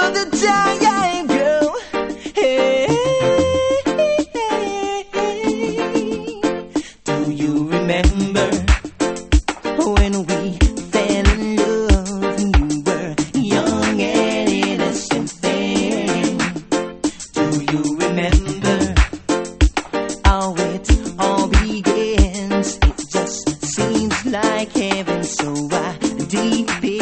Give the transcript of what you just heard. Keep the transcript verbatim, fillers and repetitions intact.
all the time, girl. Hey, do you remember when we fell in love and you were young and innocent then? Do you remember how it all begins? It just seems like heaven, so I deep